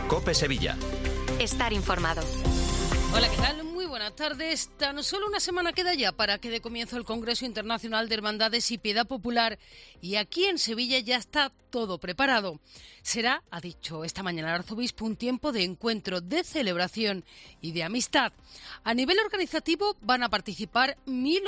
COPE Sevilla. Estar informado. Hola, ¿qué tal? Muy buenas tardes. Tan solo una semana queda ya para que dé comienzo el Congreso Internacional de Hermandades y Piedad Popular y aquí en Sevilla ya está todo preparado. Será, ha dicho esta mañana el arzobispo, un tiempo de encuentro, de celebración y de amistad. A nivel organizativo van a participar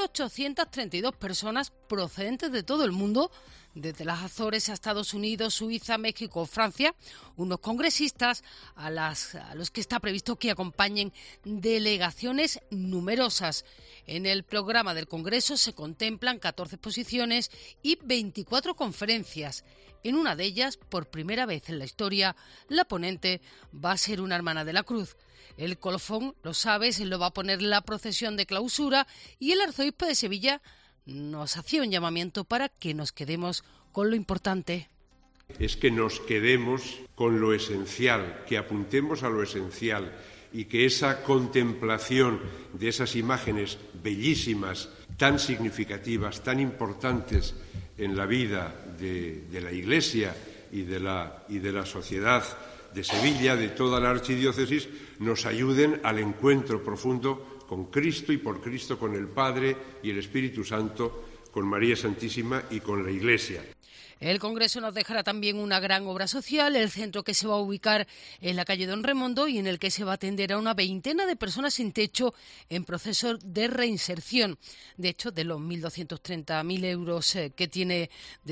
1.832 personas procedentes de todo el mundo, desde las Azores a Estados Unidos, Suiza, México, Francia, unos congresistas a los que está previsto que acompañen delegaciones numerosas. En el programa del Congreso se contemplan 14 exposiciones y 24 conferencias. En una de ellas, por primera vez en la historia, la ponente va a ser una hermana de la Cruz. El colofón, lo sabes, lo va a poner la procesión de clausura y el arzobispo de Sevilla nos hacía un llamamiento para que nos quedemos con lo importante. Es que nos quedemos con lo esencial, que apuntemos a lo esencial y que esa contemplación de esas imágenes bellísimas, tan significativas, tan importantes en la vida de la Iglesia y de la sociedad de Sevilla, de toda la archidiócesis, nos ayuden al encuentro profundo con Cristo y por Cristo, con el Padre y el Espíritu Santo, con María Santísima y con la Iglesia. El Congreso nos dejará también una gran obra social, el centro que se va a ubicar en la calle Don Remondo y en el que se va a atender a una veintena de personas sin techo en proceso de reinserción. De hecho, de los 1.230.000 euros que tiene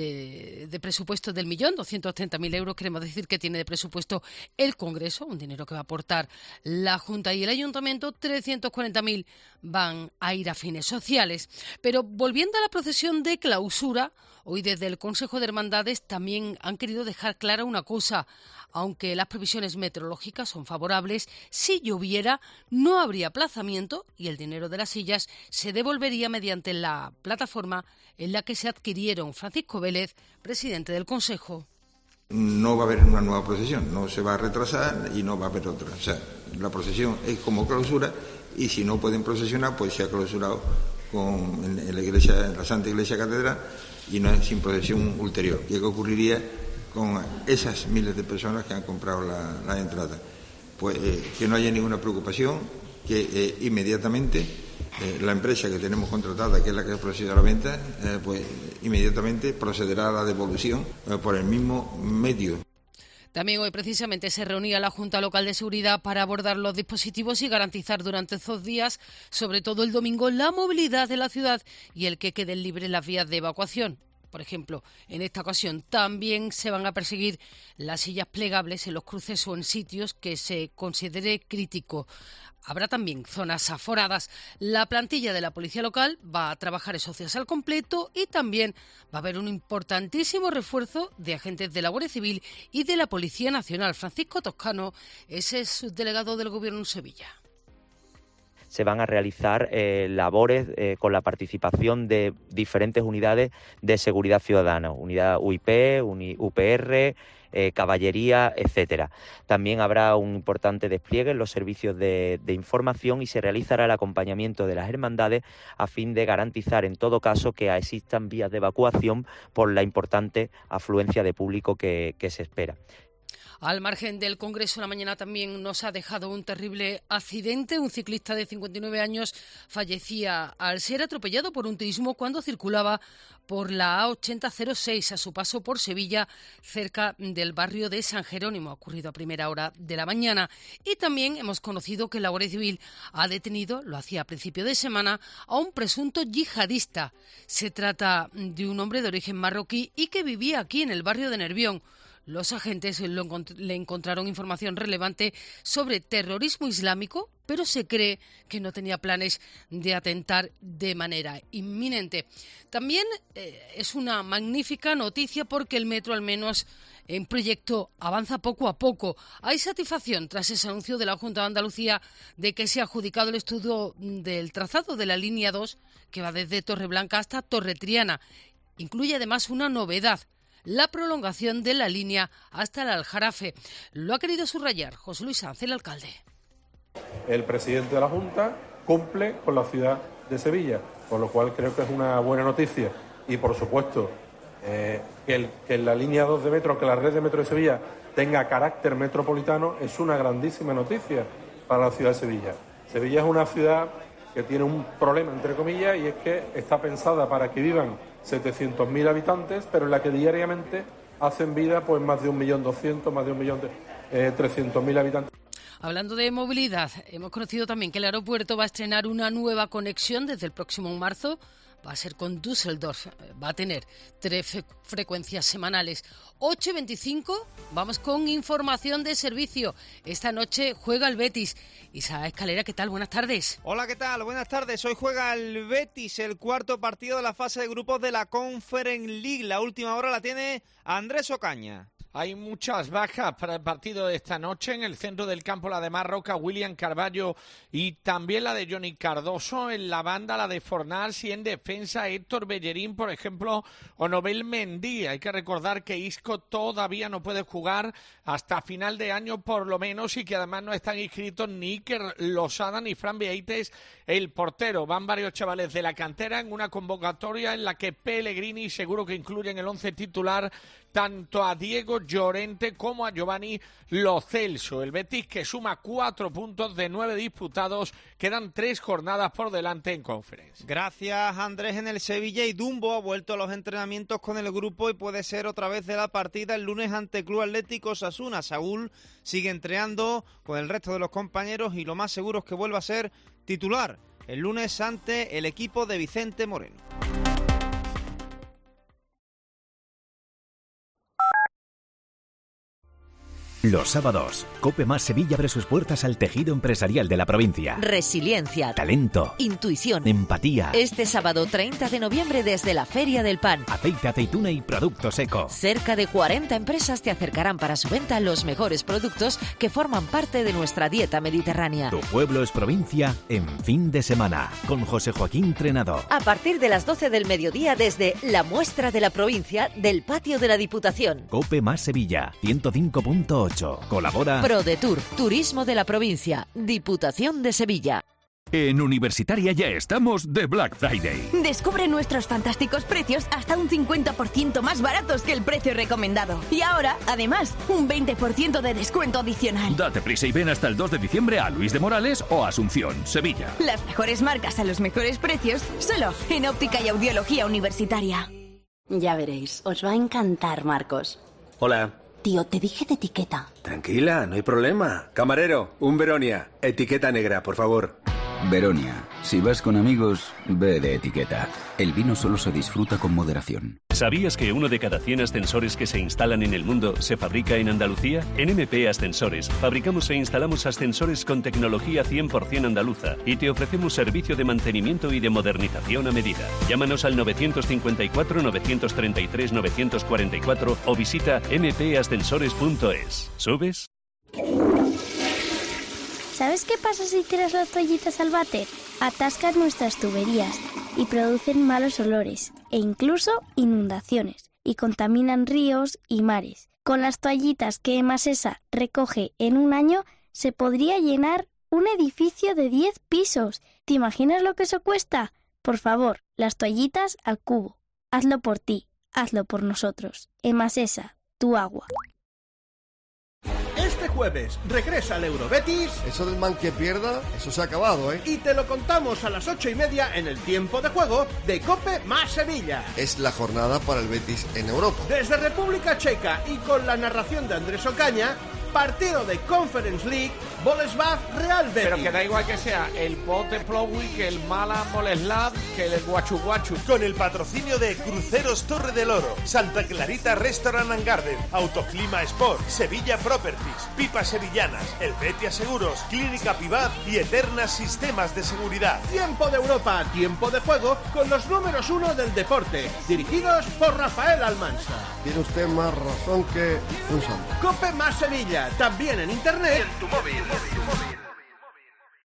de presupuesto del millón, 230.000 euros queremos decir que tiene de presupuesto el Congreso, un dinero que va a aportar la Junta y el Ayuntamiento, 340.000 van a ir a fines sociales. Pero volviendo a la procesión de clausura, hoy desde el Consejo de Hermandades también han querido dejar clara una cosa. Aunque las previsiones meteorológicas son favorables, si lloviera no habría aplazamiento y el dinero de las sillas se devolvería mediante la plataforma en la que se adquirieron. Francisco Vélez, presidente del Consejo. No va a haber una nueva procesión, no se va a retrasar y no va a haber otra. O sea, la procesión es como clausura y si no pueden procesionar, pues se ha clausurado en la iglesia, en la Santa Iglesia Catedral, y no es sin procesión ulterior. ¿Qué ocurriría con esas miles de personas que han comprado la entrada? Pues que no haya ninguna preocupación, que inmediatamente la empresa que tenemos contratada, que es la que ha procedido a la venta, pues inmediatamente procederá a la devolución por el mismo medio. También hoy precisamente se reunía la Junta Local de Seguridad para abordar los dispositivos y garantizar durante esos días, sobre todo el domingo, la movilidad de la ciudad y el que queden libres las vías de evacuación. Por ejemplo, en esta ocasión también se van a perseguir las sillas plegables en los cruces o en sitios que se considere crítico. Habrá también zonas aforadas. La plantilla de la policía local va a trabajar esos días al completo y también va a haber un importantísimo refuerzo de agentes de la Guardia Civil y de la Policía Nacional. Francisco Toscano es el subdelegado del Gobierno en Sevilla. Se van a realizar labores con la participación de diferentes unidades de seguridad ciudadana, unidad UIP, UPR, caballería, etcétera. También habrá un importante despliegue en los servicios de información y se realizará el acompañamiento de las hermandades a fin de garantizar en todo caso que existan vías de evacuación por la importante afluencia de público que se espera. Al margen del Congreso, la mañana también nos ha dejado un terrible accidente. Un ciclista de 59 años fallecía al ser atropellado por un turismo cuando circulaba por la A8006 a su paso por Sevilla, cerca del barrio de San Jerónimo. Ha ocurrido a primera hora de la mañana. Y también hemos conocido que la Guardia Civil ha detenido, lo hacía a principio de semana, a un presunto yihadista. Se trata de un hombre de origen marroquí y que vivía aquí en el barrio de Nervión. Los agentes le encontraron información relevante sobre terrorismo islámico, pero se cree que no tenía planes de atentar de manera inminente. También es una magnífica noticia porque el metro, al menos en proyecto, avanza poco a poco. Hay satisfacción tras ese anuncio de la Junta de Andalucía de que se ha adjudicado el estudio del trazado de la línea 2 que va desde Torreblanca hasta Torretriana. Incluye además una novedad: la prolongación de la línea hasta el Aljarafe. Lo ha querido subrayar José Luis Sanz, el alcalde. El presidente de la Junta cumple con la ciudad de Sevilla, con lo cual creo que es una buena noticia. Y, por supuesto, Que la línea 2 de metro, que la red de metro de Sevilla tenga carácter metropolitano es una grandísima noticia para la ciudad de Sevilla. Sevilla es una ciudad que tiene un problema, entre comillas, y es que está pensada para que vivan 700.000 habitantes, pero en la que diariamente hacen vida pues más de 1.200.000, más de 1.300.000 habitantes. Hablando de movilidad, hemos conocido también que el aeropuerto va a estrenar una nueva conexión desde el próximo marzo. Va a ser con Düsseldorf, va a tener 3 frecuencias semanales. 8:25, vamos con información de servicio. Esta noche juega el Betis. Isa Escalera, ¿qué tal? Buenas tardes. Hola, ¿qué tal? Buenas tardes. Hoy juega el Betis, el cuarto partido de la fase de grupos de la Conference League. La última hora la tiene Andrés Ocaña. Hay muchas bajas para el partido de esta noche. En el centro del campo la de Marroca, William Carballo y también la de Johnny Cardoso. En la banda la de Fornals y en defensa Héctor Bellerín, por ejemplo, o Nobel Mendy. Hay que recordar que Isco todavía no puede jugar hasta final de año por lo menos y que además no están inscritos ni Iker Losada ni Fran Vieites, el portero. Van varios chavales de la cantera en una convocatoria en la que Pellegrini seguro que incluye en el 11 titular tanto a Diego Llorente como a Giovanni Lo Celso. El Betis que suma 4 puntos de 9 disputados. Quedan 3 jornadas por delante en Conference. Gracias, Andrés. En el Sevilla y Dumbo ha vuelto a los entrenamientos con el grupo y puede ser otra vez de la partida el lunes ante Club Atlético Osasuna. Saúl sigue entrenando con el resto de los compañeros y lo más seguro es que vuelva a ser titular el lunes ante el equipo de Vicente Moreno. Los sábados, COPE más Sevilla abre sus puertas al tejido empresarial de la provincia. Resiliencia, talento, intuición, empatía. Este sábado 30 de noviembre desde la Feria del Pan. Aceite, aceituna y productos eco. Cerca de 40 empresas te acercarán para su venta los mejores productos que forman parte de nuestra dieta mediterránea. Tu pueblo es provincia en fin de semana. Con José Joaquín Trenado. A partir de las 12 del mediodía desde la muestra de la provincia del patio de la Diputación. COPE más Sevilla, 105.8. Colabora ProDetour, Turismo de la Provincia, Diputación de Sevilla. En Universitaria ya estamos de Black Friday. Descubre nuestros fantásticos precios hasta un 50% más baratos que el precio recomendado. Y ahora, además, un 20% de descuento adicional. Date prisa y ven hasta el 2 de diciembre a Luis de Morales o Asunción, Sevilla. Las mejores marcas a los mejores precios, solo en Óptica y Audiología Universitaria. Ya veréis, os va a encantar, Marcos. Hola. Tío, te dije de etiqueta. Tranquila, no hay problema. Camarero, un Veronia. Etiqueta negra, por favor. Veronia, si vas con amigos, ve de etiqueta. El vino solo se disfruta con moderación. ¿Sabías que 1 de cada 100 ascensores que se instalan en el mundo se fabrica en Andalucía? En MP Ascensores fabricamos e instalamos ascensores con tecnología 100% andaluza y te ofrecemos servicio de mantenimiento y de modernización a medida. Llámanos al 954 933 944 o visita mpascensores.es. ¿Subes? ¿Sabes qué pasa si tiras las toallitas al váter? Atascan nuestras tuberías y producen malos olores e incluso inundaciones y contaminan ríos y mares. Con las toallitas que Emasesa recoge en un año se podría llenar un edificio de 10 pisos. ¿Te imaginas lo que eso cuesta? Por favor, las toallitas al cubo. Hazlo por ti, hazlo por nosotros. Emasesa, tu agua. Este jueves regresa el Eurobetis. Eso del man que pierda, eso se ha acabado, ¿eh? Y te lo contamos a las 8:30 en el tiempo de juego de COPE más Sevilla. Es la jornada para el Betis en Europa. Desde República Checa y con la narración de Andrés Ocaña, partido de Conference League, Boleslav Real Betis. Pero que da igual que sea el Bote Plowy, que el Mala Boleslav, que el Guachu Guachu. Con el patrocinio de Cruceros Torre del Oro, Santa Clarita Restaurant and Garden, Autoclima Sport, Sevilla Properties, Pipas Sevillanas, El Betia Seguros, Clínica Pivat y Eternas Sistemas de Seguridad. Tiempo de Europa, tiempo de juego con los números 1 del deporte, dirigidos por Rafael Almansa. Tiene usted más razón que un santo. COPE más Sevilla, también en internet. Y en tu móvil.